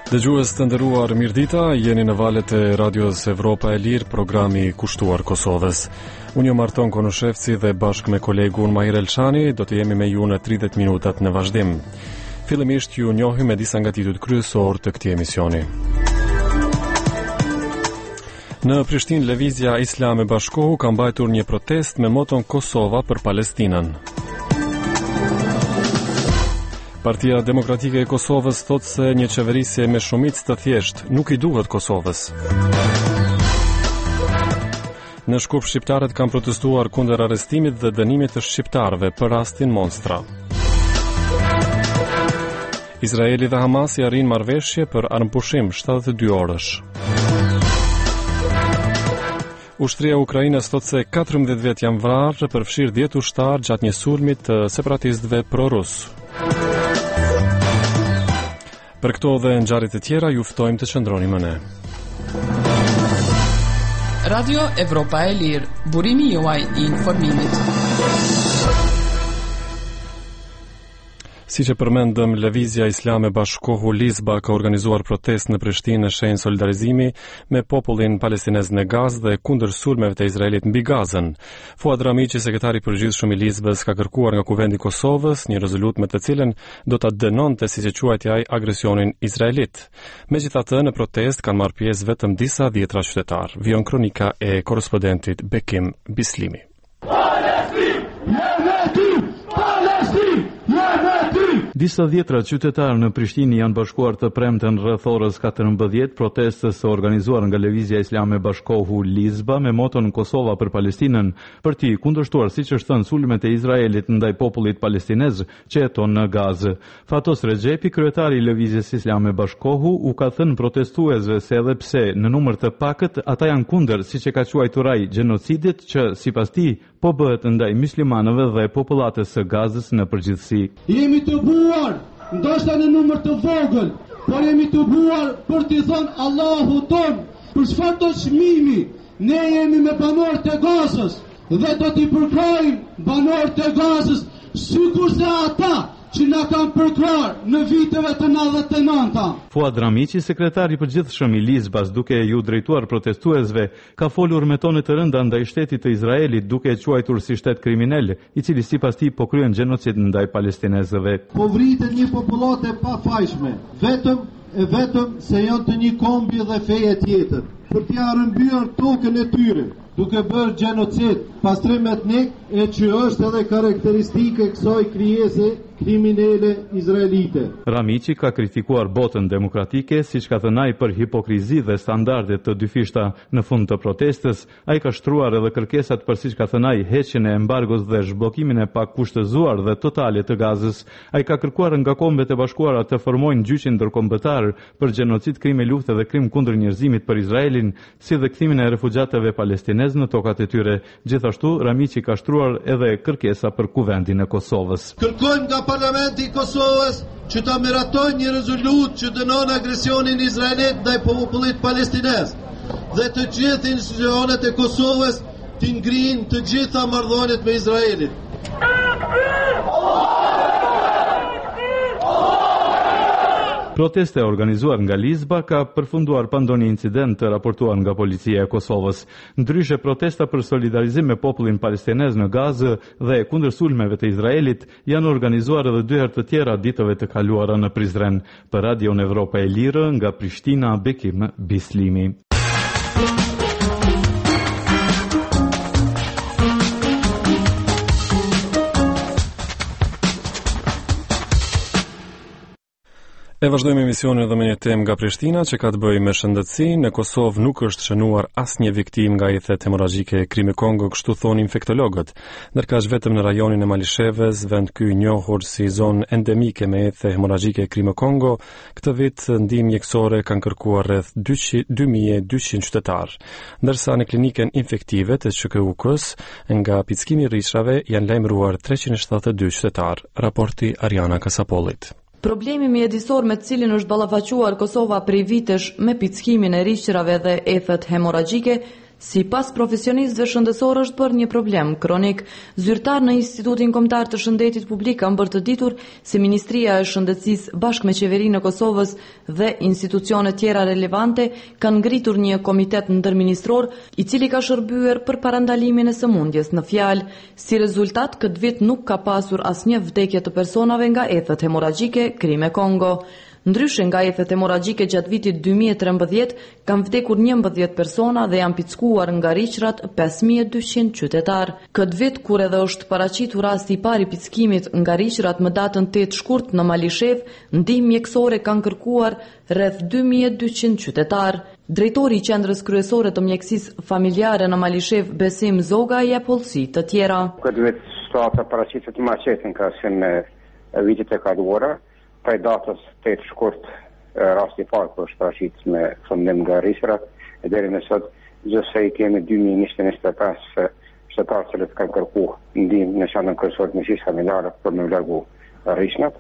Dëgjues të nderuar, mirëdita, jeni në valët e Radios Evropa e Lirë, programi kushtuar Kosovës. Unë jam Arton Konushevci dhe bashkë me kolegun Mahir Elshani do të jemi me ju në 30 minutat në vazhdim. Fillimisht ju njohim me disa nga titujt kryesor të këtij emisioni. Në Prishtinë, Lëvizja Islame Bashkohu ka mbajtur një protest me moton Kosova për Palestinën. Partia Demokratike e Kosovës thot se një qeverisje me shumicë të thjeshtë nuk i duhet Kosovës. Në Shkup, shqiptarët kanë protestuar kundër arrestimit dhe dënimit të shqiptarëve për rastin Monstra. Izraeli dhe Hamasi arrin marrëveshje për armëpushim 72 orësh. Ushtria e Ukrainës thot se 14 vet janë vrarë për fshirë 10 ushtar gjatë një sulmi të separatistëve pro-rus. Për këto dhe ngjarjet e tjera ju ftojmë të qëndroni me ne. Radio Evropa e Lirë, burimi juaj I informimit. Siç e përmendëm, Lëvizja Islame Bashkohu Lizba ka organizuar protest në Prishtinë në shenjë solidarizimi me popullin palestinez në Gazë dhe kundër sulmeve të Izraelit mbi Gazën. Fuad Ramiqi, sekretari I përgjithshëm I Lizbës, ka kërkuar nga Kuvendi I Kosovës një rezolutë me të cilën do ta dënonte, siç e quajti ai, agresionin izraelit. Megjithatë, në protest kanë marrë pjesë vetëm disa dhjetra qytetarë. Vijon kronika e korrespondentit Bekim Bislimi. Disa dhjetra qytetarë në Prishtinë janë bashkuar të premten rreth orës 14 protestës së organizuar nga Lëvizja Islame Bashkohu Lizba me moton Kosova për Palestinën, për të kundërshtuar, siç është thënë, sulmet e Izraelit ndaj popullit palestinez që jeton në Gazë. Fatos Rexhepi, kryetari I Lëvizjes Islame Bashkohu, u ka thënë protestuesve se edhe pse në numër të pakët ata janë kundër, siç e ka quajtur ai, gjenocidit që sipas tij po bëhet ndaj muslimanëve dhe popullatës së Gazës në përgjithësi. Jemi të buar, ndoshta në numër të vogël, por jemi të buar për t'i thënë Allahu ton, për çfarë do çmimi, ne jemi me banorët e Gazës dhe do t'i përkrojmë banorët e Gazës, sikurse ata që na kanë përkrar në viteve të 99-ta. Fuad Ramiqi, sekretari I përgjithshëm I Lizbas, duke ju drejtuar protestuesve, ka folur me tone të rënda ndaj shtetit të Izraelit, duke e quajtur si shtet kriminal, I cili sipas tij po kryen gjenocid ndaj palestinezëve. Po vritet një popullate pafajshme, vetëm se janë të një kombi dhe feje tjetër, për t'ia rrëmbyer tokën e tyre, duke bërë gjenocid, pastrim etnik, e që është edhe karakteristike kësaj krijese kriminele izraelite. Ramiqi ka kritikuar botën demokratike, siç ka thënë ai, për hipokrizi dhe standarde të dyfishta në fund të protestës. Ai ka shtruar edhe kërkesat për, siç ka thënë ai, heqjen e embargos dhe zhbllokimin e pakushtëzuar dhe totale të Gazës. Ai ka kërkuar nga Kombet e Bashkuara të formojnë gjyqin ndërkombëtar për gjenocid, krime lufte dhe krim kundër njerëzimit për Izraelin, si dhe kthimin e refugjatëve palestinez në tokat e tyre. Gjithashtu, Ramiqi ka shtruar edhe kërkesa për Kuvendin e Kosovës. Kërkojmë nga Parlamenti I Kosovës që ta miratojë një rezolutë që dënon agresionin izraelit ndaj popullit palestinez dhe të gjithë institucionet e Kosovës të ngrinë të gjitha marrëdhëniet me Izraelin. Proteste organizuar nga Lizba ka përfunduar pa ndonjë incident të raportuar nga policia e Kosovës. Ndryshe, protesta për solidarizim me popullin palestinez në Gazë dhe kundër sulmeve të Izraelit janë organizuar edhe 2 herë të tjera ditëve të kaluara në Prizren. Për Radion Evropa e Lirë, nga Prishtina, Bekim Bislimi. E vazhdojmë emisionin edhe me një temë nga Prishtina që ka të bëjë me shëndetësinë. Në Kosovë nuk është shënuar asnjë viktim nga jethet hemorragjike e Krimi Kongo, kështu thonë infektologët. Ndërkaq vetëm në rajonin e Malishevës, vend ky i njohur si zonë endemike me jethe hemorragjike e Krimi Kongo, këtë vit ndihmë mjekësore kanë kërkuar rreth 2200 qytetarë. Ndërsa në klinikën infektive të QKUK-s, nga pickimi I rrishrave janë lajmëruar 372 qytetarë. Raporti Ariana Kasapollit. Problemi mjedisor me të cilin është ballafaquar Kosova prej vitesh me pickimin e rrishrave dhe ethet hemorragjike Sipas profesionistëve shëndetësor është bërë një problem kronik. Zyrtar në Institutin Kombëtar të Shëndetit Publik kanë bërë të ditur se Ministria e Shëndetësisë bashkë me Qeverinë e Kosovës dhe institucione tjera relevante kanë ngritur një komitet ndërministror i cili ka shërbyer për parandalimin e sëmundjes në fjalë. Si rezultat, këtë vit nuk ka pasur asnjë vdekje të personave nga ethet hemoragjike Krime Kongo. Ndryshe nga ethet hemoragjike gjatë vitit 2013, kanë vdekur 11 persona dhe janë pickuar nga riqrat 5200 qytetar. Këtë vit, kur edhe është paraqitur rasti i parë i pickimit nga riqrat më datën 8 shkurt në Malishev, ndihmë mjekësore kanë kërkuar rreth 2200 qytetar. Drejtori i Qendrës Kryesore të Mjekësisë Familjare në Malishev, Besim Zoga, jep hollësi të tjera. Këtë vit shtata paraqitet më qetë nga se në vitet e kaluara. Prej datës 8 shkurt rasti i parë është paraqitur me fundim nga riqrat, e deri në sot gjithsej kemi 2125 qytetarë që kanë kërkuar ndihmë në Qendrën Kryesore të Mjekësisë Familjare për me largu riqnat.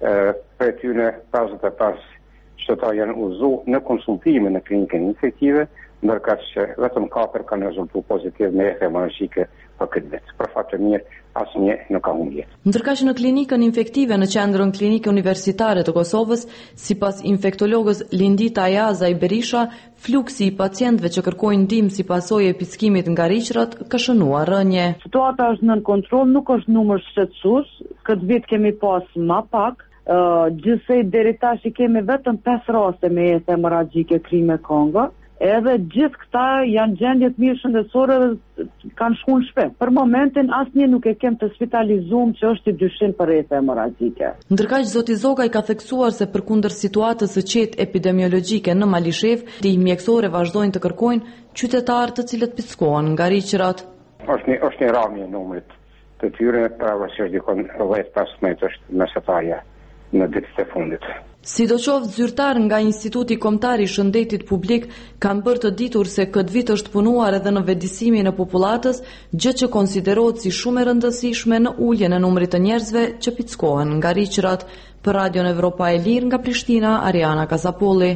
Prej tyre 55 qytetarë janë udhëzuar në konsultime në klinikën infektive, ndërkaq që vetëm 4 kanë rezultuar pozitiv me ethet hemoragjike për këtë vit. Për fat të mirë, asnjë nuk ka humbje. Ndërkaq në klinikën infektive në Qendrën Klinike Universitare të Kosovës, sipas infektologës Lindita Ajazaj Berisha, fluksi i pacientëve që kërkojnë ndihmë si pasojë e pickimit nga riqrat ka shënuar rënje. Situata është nën kontroll, nuk është numër shqetësues. Këtë vit kemi pas më pak. Gjithsej deri tash i kemi vetëm 5 raste me ethet hemoragjike Krime Kongo. Edhe gjithë këta janë gjendje të mirë shëndetësore dhe kanë shkuar në shtëpi. Për momentin asnjë nuk e kem të spitalizuar që është i dyshim për ethet hemoragjike. Ndërkaq zoti Zogaj ka theksuar se përkundër situatës së qetë epidemiologjike në Malishev, ndihmë mjekësore vazhdojnë të kërkojnë qytetarë të cilët pickohen nga riqrat. Është një rrëmje e numrit të tyre, pavarësisht dikon 10-15 është mesatarja në ditët e fundit. Sidoqoftë, zyrtar nga Instituti Kombëtar i Shëndetit Publik kanë bërë të ditur se këtë vit është punuar edhe në vetëdijsimin e popullatës, gjë që konsiderohet si shumë e rëndësishme në uljen e numrit të njerëzve që pickohen nga riqrat. Për Radion Evropa e Lirë nga Prishtina, Ariana Kasapolli.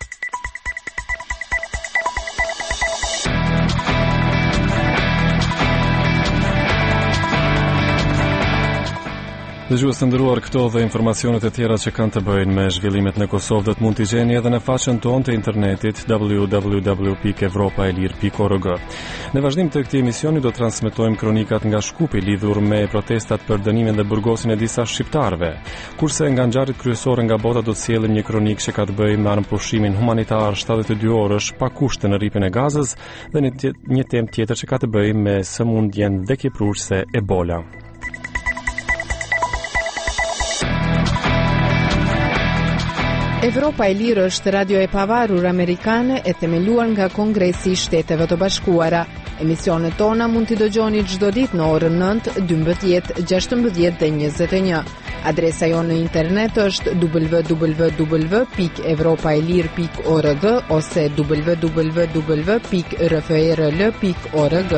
Dëgjues të nderuar, këto dhe informacionet e tjera që kanë të bëjnë me zhvillimet në Kosovë do të mund t'i gjeni edhe në faqen tonë të internetit www.evropaelir.org. Në vazhdim të këtij emisioni do transmetojmë kronikat nga Shkupi lidhur me protestat për dënimin dhe burgosin e disa shqiptarëve. Kurse nga ngjarjet kryesore nga bota do të sjellim një kronik që ka të bëjë me pushimin humanitar 72 orësh pa kushte në rripin e Gazës dhe një temë tjetër që ka të bëjë me sëmundjen vdekjepruese Ebola. Evropa e Lirë është radio e pavarur amerikane e themeluar nga Kongresi i Shteteve të Bashkuara. Emisionet tona mund t'i dëgjoni çdo ditë në orën 9, 12, 16 dhe 21. Adresa jonë në internet është www.evropaelir.org ose www.rfrl.org.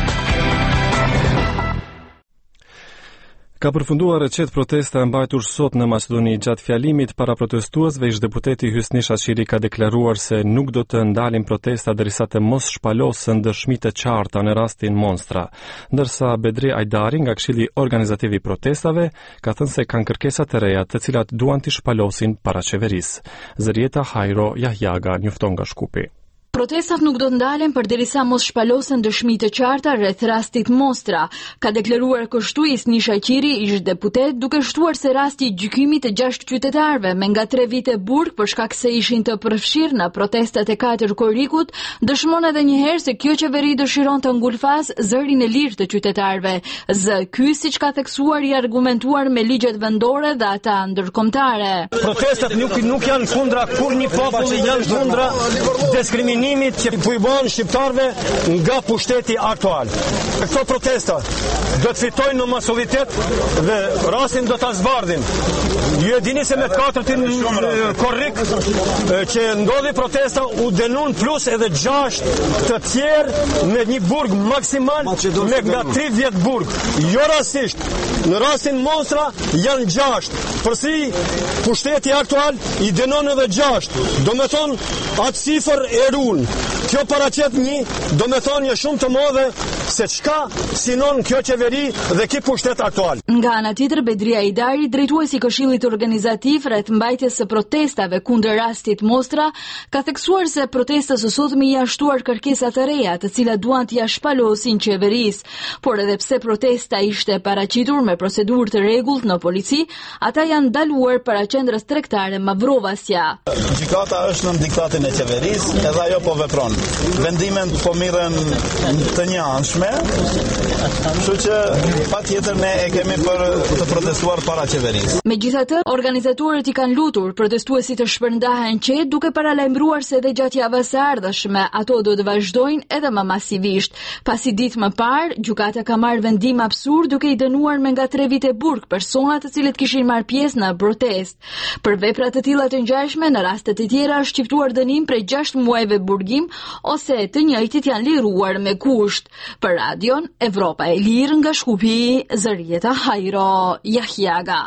Ka përfunduar recet protesta e mbajtur sot në Maqedoni. Gjatë fjalimit para protestuesve, ish deputeti Hysni Shaqiri ka deklaruar se nuk do të ndalin protesta derisa të mos shpalosen dëshmitë të qarta në rastin Monstra, ndërsa Bedri Ajdari nga Këshilli Organizativ i protestave ka thënë se kanë kërkesa të reja të cilat duan t'i shpalosin para qeverisë. Zërieta Hajro Jahjaga njofton nga Shkupi. Protestat nuk do të ndalen përderisa mos shpalosen dëshmi të qarta rreth rastit Mostra, ka deklaruar kështu Hysni Shaqiri, ish deputet, duke shtuar se rasti i gjykimit të 6 qytetarëve me nga 3 vite burg për shkak se ishin të përfshirë në protestat e 4 korrikut, dëshmon edhe një herë se kjo qeveri dëshiron të ngulfas zërin e lirë të qytetarëve. Ky, siç ka theksuar, i argumentuar me ligjet vendore dhe ata ndërkombëtare. Protestat nuk janë kundra kurrë populli, janë kundra diskriminimit që i bën shqiptarëve nga pushteti aktual. Këto protesta do të fitojnë në masivitet dhe rastin do ta zbardhin. Ju e dini se me 4 korrik që ndodhi protesta u denun plus edhe 6 të tjerë me një burg maksimal me nga 30 burg. Jo rastisht, në rastin Monstra janë 6. Përsi pushteti aktual i denon edhe 6. Do me thonë atë sifër e runë. Kjo paraqet do me thonë një shumë të madhe se çka sinon kjo qeveri dhe ky pushtet aktual. Nga ana tjetër, Bedria Idari, drejtuesi i Këshillit Organizativ rreth mbajtjes së protestave kundër rastit Mostra, ka theksuar se protestës së sotme janë shtuar kërkesa të reja, të cilat duan t'ia shpalosin qeverisë, por edhe pse protesta ishte paraqitur me procedurë të rregullt në polici, ata janë ndaluar para qendrës tregtare Mavrovasja. Gjykata është në diktatin e qeverisë, edhe ajo po vepron. Vendimet po mirën të njëanshme, kështu që patjetër ne e kemi për të protestuar para qeverisë. Megjithatë, organizatorët i kanë lutur protestuesit të shpërndahen qetë, duke paralajmëruar se edhe gjatë javës së ardhshme ato do të vazhdojnë edhe më masivisht. Pasi ditë më parë, gjykata ka marrë vendim absurd duke i dënuar me nga 3 vite burg persona të cilët kishin marrë pjesë në protestë. Për vepra të tilla të ngjashme, në raste të tjera është shqiptuar dënim prej 6 muajve burgim ose të njëjtit janë liruar me kusht. Për Radion Evropa e Lirë nga Shkupi, Zërieta Hajro Jahjaga.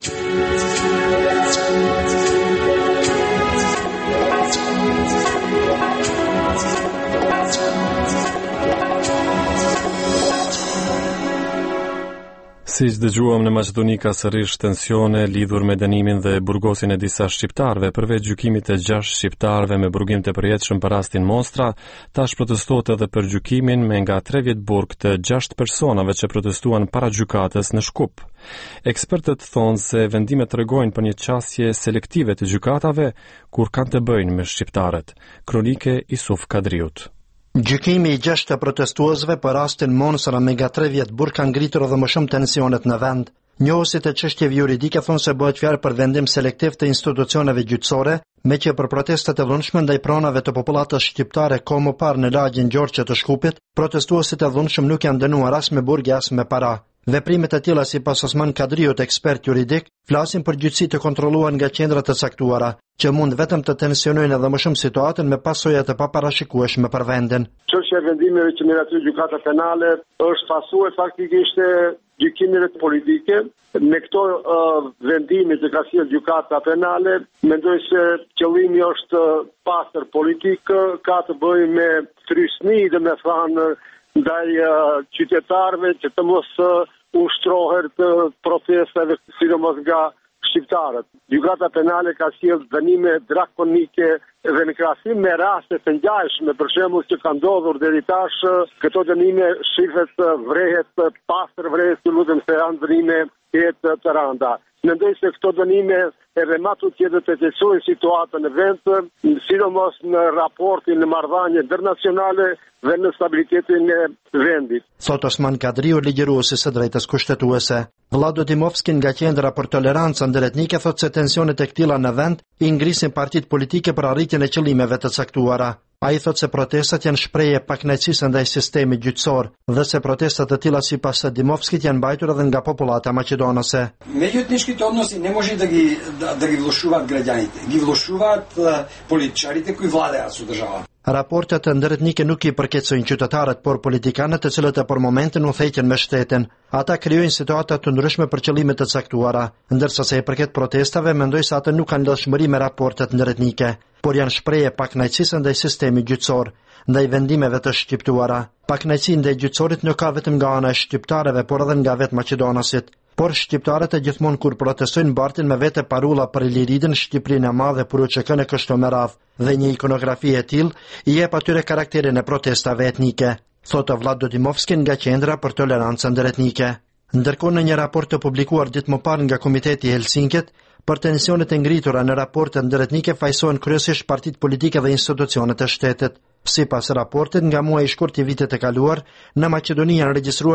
Siç dëgjuam, në Maqedoni ka sërish tensione lidhur me dënimin dhe burgosin e disa shqiptarëve, përveç gjykimit të 6 shqiptarëve me burgim të përjetshëm për rastin Mostra, tash protestohet edhe për gjykimin me nga 3 vjet burg të 6 personave që protestuan para gjykatës në Shkup. Ekspertët thonë se vendimet tregojnë për një qasje selektive të gjykatave kur kanë të bëjnë me shqiptarët. Kronike Isuf Kadriut. Gjykimi i 6 të protestuesve për rastin Mostra me nga 3 vjet burg ka ngritur edhe më shumë tensionet në vend. Njohësit e çështjeve juridike thonë se bëhet fjalë për vendim selektiv të institucioneve gjyqësore, me që për protestat e dhunshme ndaj pronave të popullatës shqiptare kohë më parë në lagjen Gjorçe të Shkupit, protestuesit e dhunshëm nuk janë dënuar as me burg as me para. Veprimet e tilla sipas Osman Kadriut, ekspert juridik, flasin për gjyqësi të kontrolluar nga qendra të caktuara, që mund vetëm të tensionojnë edhe më shumë situatën me pasoja të paparashikueshme për vendin. Çështja e vendimeve që merr aty gjykata penale është pasuar faktikisht e gjykimeve politike. Me këto vendime që ka sjellë gjykata penale, mendoj se qëllimi është pastër politik, ka të bëjë me frysni dhe me thënë ndaj qytetarëve që të mos ushtrohen të protestave sidomos nga shqiptarët. Gjykata penale ka sjellë dënime drakonike dhe në krahasim me raste të ngjashme, për shembull që ka ndodhur deri tash, këto dënime shifet vrehet pastër vrehet, lutem se janë dënime të rënda. Mendoj se këto dënime edhe më tjetër të qetësojnë situatën në vend, sidomos në raportin në marrëdhënie ndërnacionale dhe në stabilitetin e vendit. Thot Osman Kadriu, ligjëruesi së drejtës kushtetuese. Vlado Dimovski nga Qendra për Tolerancë Ndëretnike thot se tensionet e këtilla në vend i ngrisin partitë politike për arritjen e qëllimeve të caktuara. Ai thot se protestat janë shprehje pakënaqësisë ndaj sistemit gjyqësor dhe se protestat të tilla sipas Dimovskit janë mbajtur edhe nga popullata maqedonase. Međuetnički odnosi ne može da ги влошуваат граѓаните, ги влошуваат политичарите кои владеат со државата. Raportet të ndëretnike nuk i përkeqësojnë qytetarët, por politikanët të cilët e për momentin udhëheqen me shtetin. Ata krijojnë situata të ndryshme për qëllime të caktuara, ndërsa sa i përket protestave, mendoj se ata nuk kanë lidhshmëri me raportet ndëretnike, por janë shprehje pakënaqësisë ndaj sistemit gjyqësor, ndaj vendimeve të shqiptuara. Pakënaqësi ndaj gjyqësorit nuk ka vetëm nga ana e shqiptarëve, por edhe nga vetë maqedonasit. Por shqiptarët e gjithmonë kur protestojnë mbartin me vete parulla për Iliridën, Shqipërinë e Madhe, Puruçekën e kështu me radhë, dhe një ikonografi e tillë i jep atyre karakterin e protestave etnike, thotë Vlado Dimovski nga Qendra për Tolerancë Ndëretnike. Ndërkohë, në një raport të publikuar ditë më parë nga Komiteti i Helsinkit, për tensionet e ngritura në raportet ndëretnike fajsohen kryesisht partitë politike dhe institucionet e shtetit. Sipas raportit, nga muaji i shkurt i vitit të kaluar, në Maqedoni janë regjistruar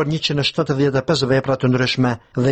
175 vepra të ndryshme dhe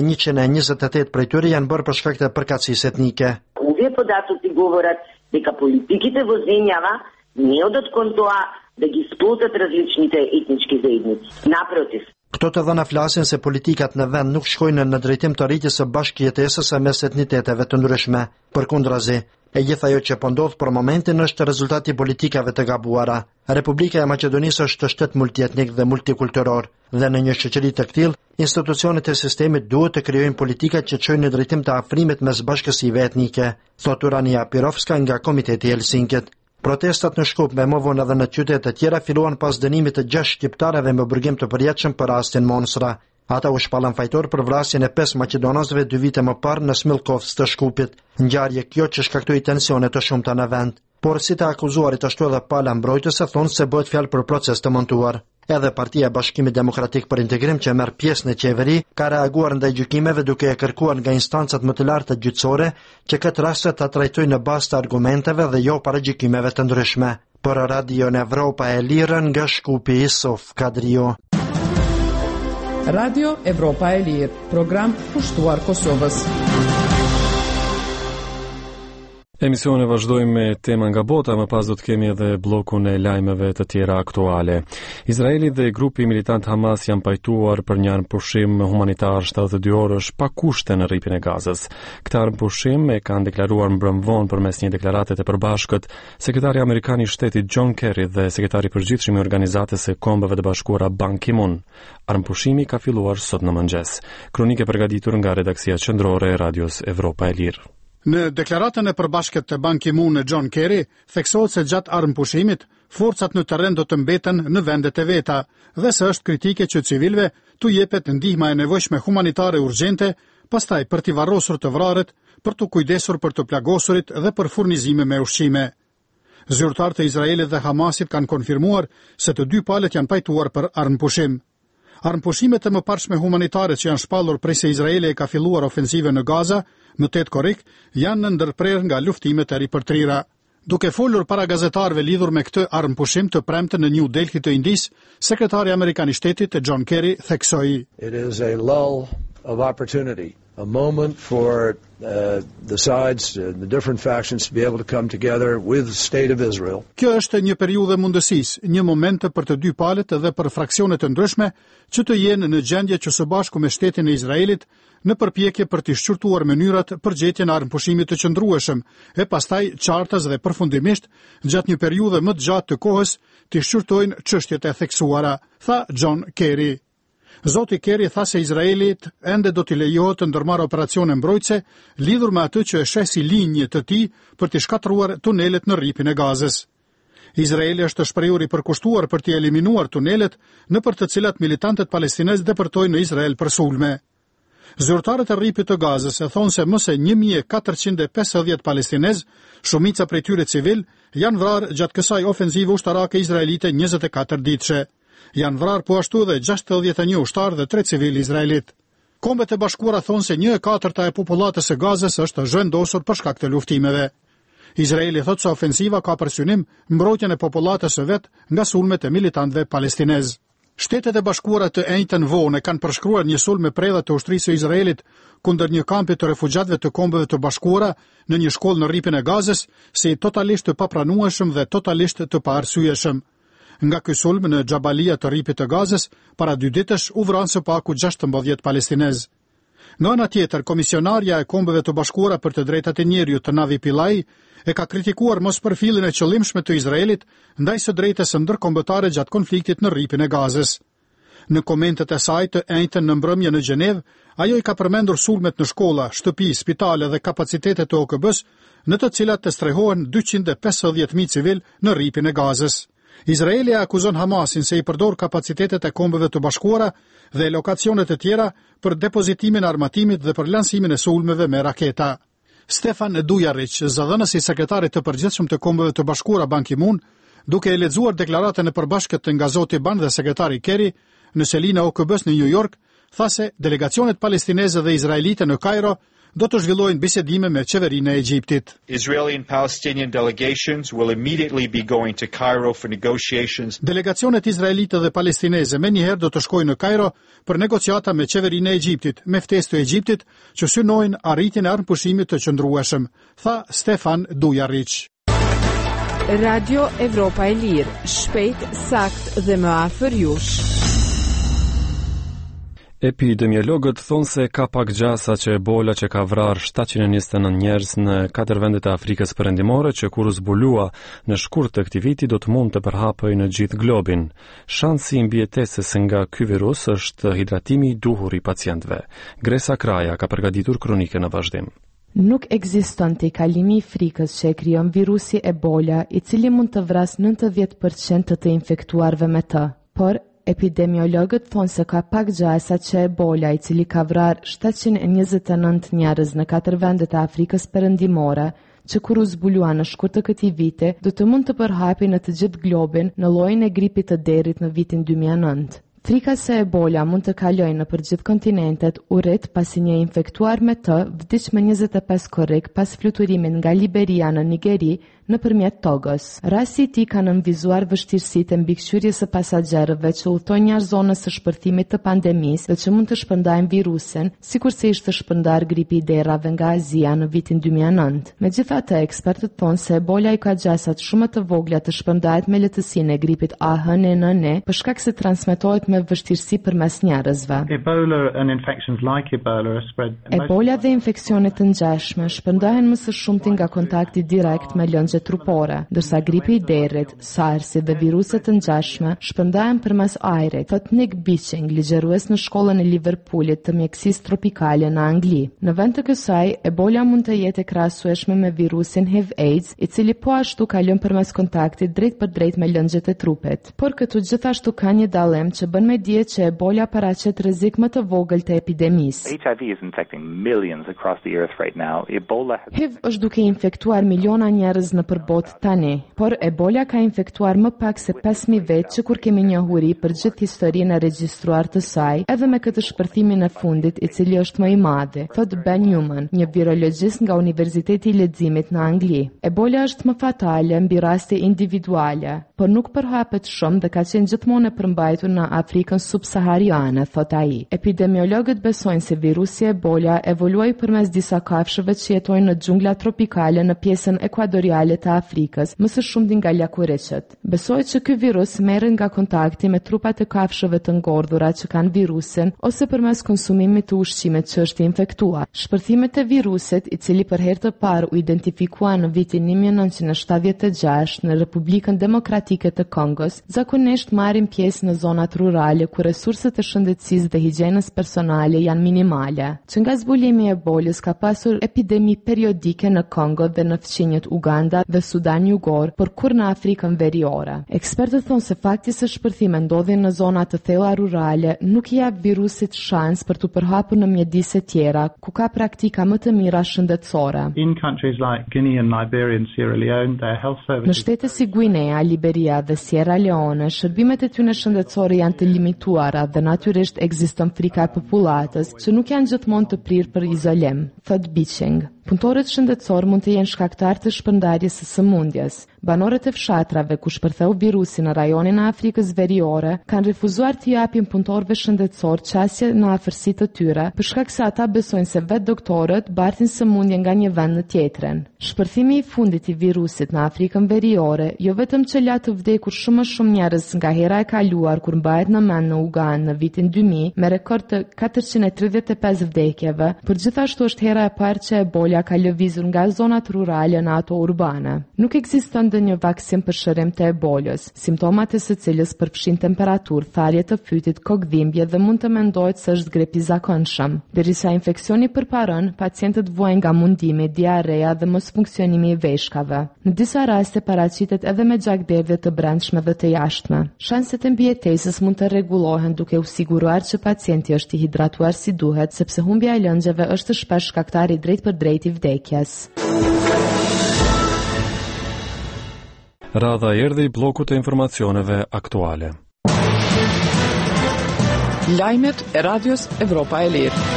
128 prej tyre janë bërë për shkak të përkatësisë etnike. Овие податоци говорат дека политиките во земјава не одат кон тоа да ги сплутат различните етнички заедници. Напротив, Këto të dhëna flasin se politikat në vend nuk shkojnë në drejtim të rritjes së bashkëjetesës së mes etniteteve të ndryshme. Përkundrazi, e gjithë ajo që po ndodh për momentin është rezultati i politikave të gabuara. Republika e Maqedonisë është shtet multietnik dhe multikulturor, dhe në një shoqëri të tillë, institucionet e sistemit duhet të krijojnë politika që çojnë në drejtim të afrimit mes bashkësive etnike, thot Urania Pirovska nga Komiteti i Helsinkit. Protestat në Shkup me më vonë edhe në qytete të tjera filluan pas dënimit të 6 shqiptarëve me burgim të përjetshëm për rastin Monsra. Ata u shpallën fajtor për vrasjen e 5 maqedonasëve 2 vite më parë në Smilkovës të Shkupit, ngjarje kjo që shkaktoi tensione të shumta në vend. Por si të akuzuarit ashtu edhe pala mbrojtëse thonë se bëhet fjalë për proces të montuar. Edhe Partia e Bashkimit Demokratik për Integrim që merr pjesë në qeveri ka reaguar ndaj gjykimeve duke e kërkuar nga instancat më të larta gjyqësore që këtë rast ta trajtojnë në bazë të argumenteve dhe jo para gjykimeve të ndryshme. Për Radio Evropa e Lirë nga Shkupi Isof Kadrio. Radio Evropa e Lirë, program pushtuar Kosovës. Emisione vazhdojmë me tema nga bota, më pas do të kemi edhe blokun e lajmeve të tjera aktuale. Izraeli dhe grupi militant Hamas janë pajtuar për një pushim humanitar 72 orësh pa kushte në rripin e Gazës. Këtë pushim e kanë deklaruar mbrëmvon përmes një deklarate të përbashkët sekretari amerikan i shtetit John Kerry dhe sekretari përgjithshëm i Organizatës së Kombeve të Bashkuara Ban Ki-moon. Armpushimi ka filluar sot në mëngjes. Kronike përgatitur nga redaksia qendrore e Radios Evropa e Lirë. Në deklaratën e përbashkët të Ban Ki-moon e John Kerry, theksohet se gjatë armpushimit, forcat në terren do të mbeten në vendet e veta dhe se është kritike që civilëve t'u jepet ndihma e nevojshme humanitare urgjente, pastaj për t'i varrosur të vrarët, për t'u kujdesur për të plagosurit dhe për furnizime me ushqime. Zyrtarët e Izraelit dhe Hamasit kanë konfirmuar se të dy palët janë pajtuar për armpushim. Armpushimet e mëparshme humanitare që janë shpallur prej se Izraeli e ka filluar ofensive në Gaza, në 8 korrik, janë në ndërprerje nga luftimet e ripërtrira. Duke folur para gazetarëve lidhur me këtë armpushim të premte në New Delhi të Indis, sekretari amerikan i shtetit John Kerry theksoi: It is a lull of opportunity, a moment for the sides, the different factions to be able to come together with the state of Israel. Kjo është një periudhë mundësisë, një moment për të dy palët dhe për fraksionet të ndryshme që të jenë në gjendje që së bashku me shtetin e Izraelit në përpjekje për të shqyrtuar mënyrat për gjetjen e armpushimit të qëndrueshëm, e pastaj qartas dhe përfundimisht gjatë një periudhë më të gjatë të kohës të shqyrtojnë çështjet e theksuara, tha John Kerry. Zoti Kerry tha se Izraelit ende do t'i lejohet të ndërmarrë operacione mbrojtëse lidhur me atë që e sheh si linjë të tij për të shkatëruar tunelet në rripin e Gazës. Izraeli është shprehur i përkushtuar për të eliminuar tunelet nëpër të cilat militantët palestinezë depërtojnë në Izrael për sulme. Zyrtarët e rripit të Gazës e thonë se më se 1450 palestinezë, shumica prej tyre civil, janë vrarë gjatë kësaj ofensive ushtarake izraelite 24 ditëshe. Janë vrarë po ashtu edhe 61 ushtar dhe 3 civil izraelit. Kombet e Bashkuara thonë se 1/4 e popullatës së Gazës është zhvendosur për shkak të luftimeve. Izraeli thotë se ofensiva ka për synim mbrojtjen e popullatës së vet nga sulmet e militantëve palestinezë. Shtetet e Bashkuara të enjtën vonë kanë përshkruar një sulm me predha të ushtrisë së Izraelit kundër një kampi të refugjatëve të Kombeve të Bashkuara në një shkollë në rripin e Gazës si totalisht të papranueshëm dhe totalisht të paarsyeshëm. Nga ky sulm në Xhabalia të rripit të Gazës, para 2 ditësh u vranë së paku 16 palestinezë. Nga ana tjetër, komisionarja e Kombeve të Bashkuara për të drejtat e njerëzit të Navi Pillai e ka kritikuar mospërfilljen e qëllimshme të Izraelit ndaj së drejtës së ndërkombëtare gjatë konfliktit në rripin e Gazës. Në komentet e saj të enjtën në mbrëmje në Gjenevë, ajo i ka përmendur sulmet në shkolla, shtëpi, spitale dhe kapacitetet të OKB-s, në të cilat të strehohen 250.000 civil në rripin e Gazës. Izraeli akuzon Hamasin se i përdor kapacitetet e Kombeve të Bashkuara dhe lokacionet e tjera për depozitimin e armatimit dhe për lansimin e sulmeve me raketa. Stefan Dujarric, zëdhënësi i sekretarit të përgjithshëm të Kombeve të Bashkuara Ban Ki-moon, duke e lexuar deklaratën e përbashkët nga zoti Ban dhe sekretari Kerry në selina OKB-s në New York, tha se delegacionet palestineze dhe izraelite në Kairo do të zhvillojnë bisedime me qeverinë e Egjiptit. Israeli and Palestinian delegations will immediately be going to Cairo for negotiations. Delegacionet izraelite dhe palestineze menjëherë do të shkojnë në Kairo për negociata me qeverinë e Egjiptit, me ftesë të Egjiptit që synojnë arritjen e armpushimit të qëndrueshëm, tha Stefan Dujarric. Radio Evropa e Lirë, shpejt, sakt dhe më afër jush. Epidemiologët thonë se ka pak gjasa që Ebola që ka vrarë 729 njerëz në 4 vendet e Afrikës Perëndimore që kur u zbulua në shkurt të këtij viti do të mund të përhapej në gjithë globin. Shansi i mbijetesës nga ky virus është hidratimi i duhur i pacientëve. Gresa Kraja ka përgatitur kronikën në vazhdim. Nuk ekziston kalimi I frikës që e krijon virusi Ebola, I cili mund të vrasë 90% të infektuarve me të. Por epidemiologët thonë se ka pak gjasa që Ebola, I cili ka vrarë 729 njerëz në 4 vendet e Afrikës Perëndimore, që kur u zbulua në shkurt të këtij viti, do të mund të përhapej në të gjithë globin në llojin e gripit të derit në vitin 2009. Frika se Ebola mund të kalojë në përgjithë kontinentet u rrit pasi një infektuar me të vdiq me 25 korrik pas fluturimin nga Liberia në Nigeri nëpërmjet Togos. Rasti I tij ka nënvizuar vështirësitë e mbikëqyrjes së pasagerëve që udhtojnë jashtë zonës së shpërthimit të pandemisë dhe që mund të shpërndajnë virusin, sikurse ishte shpërndar gripi I derrave nga Azia në vitin 2009. Megjithatë, ekspertët thonë se Ebola I ka gjasat shumë të vogla të shpërndahet me lehtësinë e gripit AH1N1 për shkak se transmetohet me vështirësi përmes njerëzve. Ebola dhe infeksionet të ngjashme shpërndahen më së shumti nga kontakti direkt me lëndë trupore, ndërsa gripi I derrit, SARS dhe viruset të ngjashme shpërndahen përmes ajrit, thot Nick Beeching, ligjërues në shkollën e Liverpoolit të mjekësisë tropikale në Angli. Në vend të kësaj, Ebola mund të jetë e krahasueshme me virusin HIV/AIDS, I cili po ashtu kalon përmes kontaktit drejt për drejt me lëndjet e trupit. Por këtu gjithashtu ka një dallim që bën me dije që Ebola paraqet rrezik më të vogël të epidemisë. HIV është duke infektuar miliona njerëz në përbot tani, por Ebola ka infektuar më pak se 5.000 vetë që kur kemi njohuri për gjithë historinë e regjistruar të saj, edhe me këtë shpërthimin e fundit I cili është më I madhi, thot Ben Newman, një virologjist nga Universiteti I Leximit në Angli. Ebola është më fatale mbi raste individuale, por nuk përhapet shumë dhe ka qenë gjithmonë e përmbajtur në Afrikën subsahariane, thot ai. Epidemiologët besojnë se virusi Ebola evoluoi përmes disa kafshëve që jetojnë në xhungla tropikale në pjesën ekuadoriale të Afrikës, më së shumti nga lakuriçët. Besohet që ky virus merret nga kontakti me trupat e kafshëve të ngordhura që kanë virusin ose përmes konsumimit të ushqimit që është infektuar. Shpërthimet e virusit, I cili për herë të parë u identifikua në vitin 1976 në Republikën Demokratike të Kongos, zakonisht marrin pjesë në zonat rurale ku resurset e shëndetësisë dhe higjienës personale janë minimale. Që nga zbulimi I Ebolës ka pasur epidemi periodike në Kongo dhe në fqinjet Uganda dhe Sudan Jugor, por kur në Afrikën Veriore. Ekspertët thonë se fakti se shpërthime ndodhin në zona të thella rurale nuk I jap virusit shans për të përhapur në mjedise tjera, ku ka praktika më të mira shëndetësore. Në shtete si Guinea, Liberia dhe Sierra Leone, shërbimet e tyre shëndetësore janë të limituara dhe natyrisht ekziston frika e popullatës që nuk janë gjithmonë të prirë për izolim, thot Beeching. Punëtorët shëndetësor mund të jenë shkaktar të shpërndarjes së sëmundjes. Banorët e fshatrave ku shpërtheu virusi në rajonin e Afrikës Veriore kanë refuzuar të japin punëtorëve shëndetësor qasje në afërsi të tyre, për shkak se ata besojnë se vetë doktorët bartin sëmundje nga një vend në tjetrin. Shpërthimi I fundit I virusit në Afrikën Veriore jo vetëm që la të vdekur shumë njerëz nga hera e kaluar kur mbahet në mend në Ugandë në vitin 2000 me rekord të 435 vdekjeve, por gjithashtu është hera e parë që Ebola ka lëvizur nga zonat rurale në ato urbane. Nuk ekziston një vaksin për shërim të Ebolës, simptomat e së cilës përfshin temperaturë, tharje të fytit, kokdhimbje dhe mund të mendohet se është grip I zakonshëm. Derisa infeksioni përparon, pacientët vuajnë nga mundimi, diarrea dhe mos funksionimi I veshkave. Në disa raste paraqitet edhe me gjakderdhje të brendshme dhe të jashtme. Shanset e mbijetesës mund të rregullohen duke u siguruar që pacienti është I hidratuar si duhet, sepse humbja e lëngjeve është shpesh shkaktar I drejt për drejt I vdekjes. Radha erdhi I bllokut të informacioneve aktuale. Lajmet e Radios Evropa e Lirë.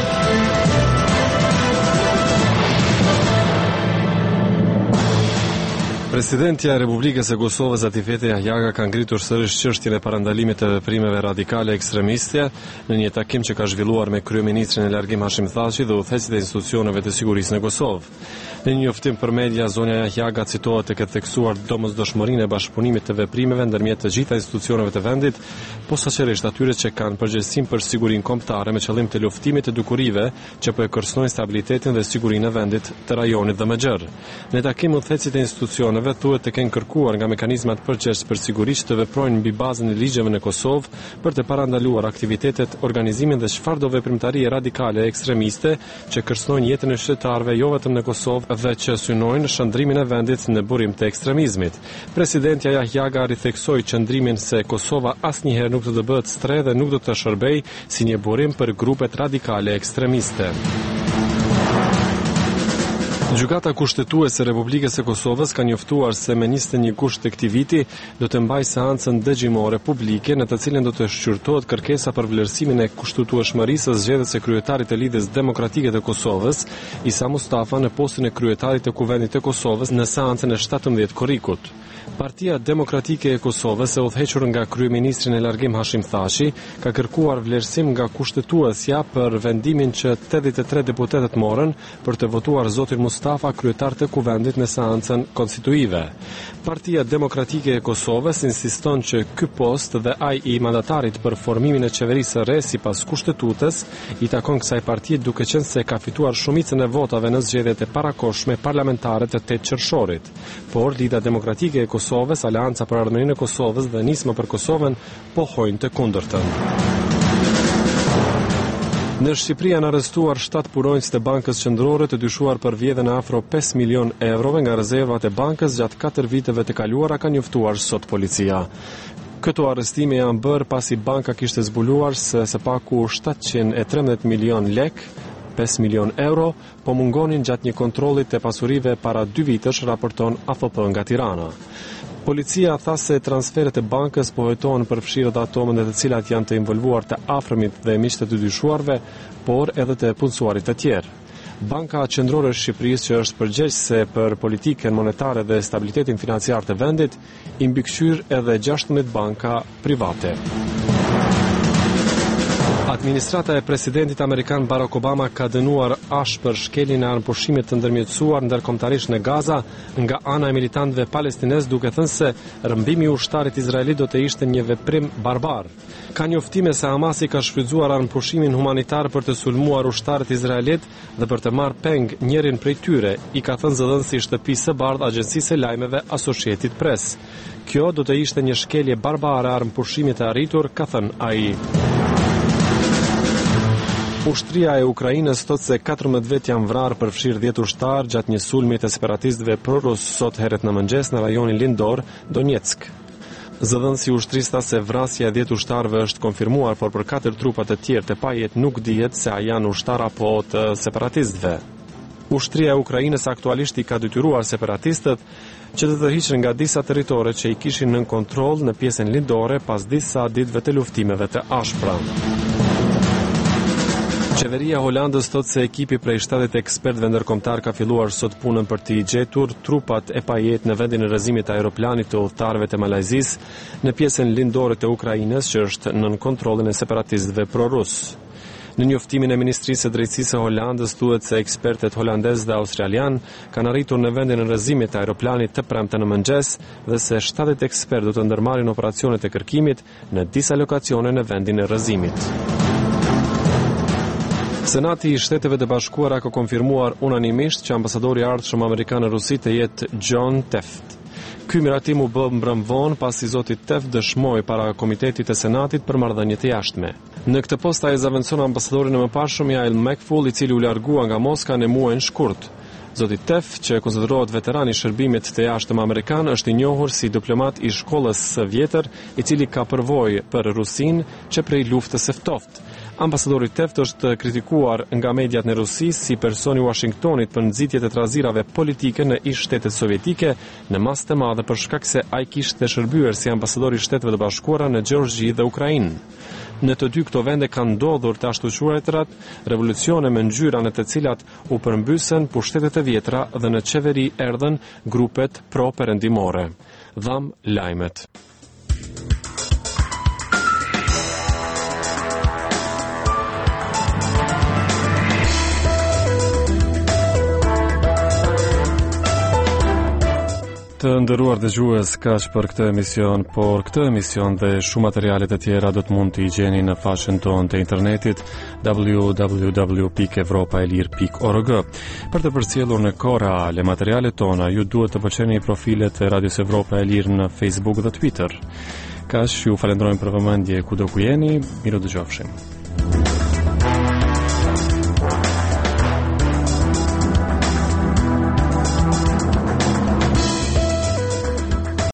Presidentja e Republikës e Kosovës Atifete Jahjaga ka ngritur sërish çështjen e parandalimit të veprimeve radikale ekstremiste në një takim që ka zhvilluar me kryeministrin e largim Hashim Thaçi dhe udhëheqësit e institucioneve të sigurisë në Kosovë. Në një njoftim për media, zonja Jahjaga citohet tek e theksuar domosdoshmërinë e bashkëpunimit të veprimeve ndërmjet të gjitha institucioneve të vendit, posaçërisht atyre që kanë përgjegjësinë për sigurinë kombëtare me qëllim të luftimit të dukurive që po e kërcënojnë stabilitetin dhe sigurinë e vendit, të rajonit dhe më gjerë. Në takim udhëheqësit e institucioneve Institucioneve thuhet të kenë kërkuar nga mekanizmat përgjithshëm për sigurisht të veprojnë mbi bazën e ligjeve në Kosovë për të parandaluar aktivitetet, organizimin dhe çfarëdo veprimtarie radikale ekstremiste që kërcënojnë jetën e qytetarëve jo vetëm në Kosovë dhe që synojnë shndrimin e vendit në burim të ekstremizmit. Presidenti Yahya Gari theksoi qëndrimin se Kosova asnjëherë nuk do të bëhet stre dhe nuk do të shërbejë si një burim për grupet radikale ekstremiste. Gjykata kushtetuese e Republikës së Kosovës ka njoftuar se me 21 gusht të këtij viti do të mbajë seancën dëgjimore publike në të cilën do të shqyrtohet kërkesa për vlerësimin e kushtetueshmërisë së zgjedhjes së kryetarit të Lidhjes Demokratike të Kosovës, Isa Mustafa, në postin e kryetarit të Kuvendit të Kosovës në seancën e 17 korrikut. Partia Demokratike e Kosovës, e udhëhequr nga kryeministri në largim Hashim Thaçi, ka kërkuar vlerësim nga kushtetuesja për vendimin që 83 deputetët morën për të votuar zotin Mustafa kryetar të Kuvendit në seancën konstituive. Partia Demokratike e Kosovës insiston që ky post dhe ai i mandatarit për formimin e qeverisë së re sipas kushtetutës i takon kësaj partie, duke qenë se ka fituar shumicën e votave në zgjedhjet e parakohshme parlamentare të 8 qershorit. Por Lida Demokratike e Kosovës, Aleanca për Ardhmërinë e Kosovës dhe Nisma për Kosovën pohojnë të kundërtën. Në Shqipëri janë arrestuar 7 punonjës të Bankës Qendrore të dyshuar për vjedhjen e afro 5 milion eurove nga rezervat e bankës gjatë 4 viteve të kaluara, ka njoftuar sot policia. Këto arrestime janë bërë pasi banka kishte zbuluar se së paku 713 milion lek, 5 milion euro, po mungonin gjatë një kontrolli të pasurive para 2 vitësh, raporton AFP nga Tirana. Policia tha se transferet e bankës pohetohen për fshirë dhe ato të cilat janë të involvuar të afërmit dhe miqtë të dyshuarve, por edhe të punësuarit të tjerë. Banka Qendrore e Shqipërisë, që është përgjegjëse për politikën monetare dhe stabilitetin financiar të vendit, i mbikëqyr edhe 16 banka private. Administrata e presidentit amerikan Barack Obama ka dënuar ashpër shkeljen e armëpushimit të ndërmjetësuar ndërkombëtarisht në Gaza nga ana e militantëve palestinesë, duke thënë se rrëmbimi i ushtarit izraelit do të ishte një veprim barbar. Ka njoftime se Hamasi ka shfrytzuar armëpushimin humanitar për të sulmuar ushtarët izraelit dhe për të marrë peng njërin prej tyre, i ka thënë zëdhënësi i shtëpisë së bardhë agjencisë së lajmeve Associated Press. Kjo do të ishte një shkelje barbare armëpushimit të arritur, ka thënë ai. Ushtria e Ukrainës thot se 14 vet janë vrarë për fshirë 10 ushtar gjatë një sulmi të separatistëve prorus sot herët në mëngjes në rajonin Lindor, Donetsk. Zëdhënësi i ushtrisë tha se vrasja e 10 ushtarëve është konfirmuar, por për 4 trupa të tjerë të pajet nuk dihet se a janë ushtar apo të separatistëve. Ushtria e Ukrainës aktualisht i ka detyruar separatistët që të tërhiqen nga disa territore që i kishin nën kontroll në pjesën lindore pas disa ditëve të luftimeve të ashpra. Qeveria Holandës thot se ekipi prej 70 ekspertëve ndërkombëtar ka filluar sot punën për të gjetur trupat e pajet në vendin e rrëzimit të aeroplanit të udhëtarëve të Malajzisë në pjesën lindore të Ukrainës, që është nën kontrollin e separatistëve prorus. Në njoftimin e Ministrisë së Drejtësisë së Holandës thuhet se ekspertët holandez dhe australian kanë arritur në vendin e rrëzimit të aeroplanit të premte në mëngjes dhe se 70 ekspertë do të ndërmarrin operacionet e kërkimit në disa lokacione në vendin e rrëzimit. Senati i Shteteve të Bashkuara ka konfirmuar unanimisht që ambasadori i ardhshëm amerikan në Rusi të jetë John Tefft. Ky miratim u bë mbrëmvon pasi zoti Tefft dëshmoi para Komitetit të Senatit për marrëdhëniet e jashtme. Në këtë post ai zavancon ambasadorin e mëparshëm Yael McFaul, i cili u largua nga Moska në muajin shkurt. Zoti Tefft, që konsiderohet veteran i shërbimit të jashtëm amerikan, është i njohur si diplomat i shkollës së vjetër, i cili ka përvojë për Rusinë që prej luftës së ftohtë. Ambasadori Tefft është kritikuar nga mediat në Rusi si person i Washingtonit për nxitjet e trazirave politike në ish shtetet sovjetike, në masë të madhe për shkak se ai kishte shërbyer si ambasador i Shteteve të Bashkuara në Gjeorgji dhe Ukrainë. Në të dy këto vende kanë ndodhur të ashtu quajturat revolucione me ngjyra në të cilat u përmbysen pushtetet e vjetra dhe në qeveri erdhën grupet pro-perëndimore. Dham lajmet. Të nderuar dëgjues, kaq për këtë emision, por këtë emision dhe shumë materialet e tjera do të mund t'i gjeni në faqen tonë të internetit www.evropaelir.org. Për të përcjellur në kohë reale materialet tona, ju duhet të pëlqeni profilet e Radios Evropa e Lirë në Facebook dhe Twitter. Kaq ju falenderojmë për vëmendje kudo ku jeni, miru dëgjofshim.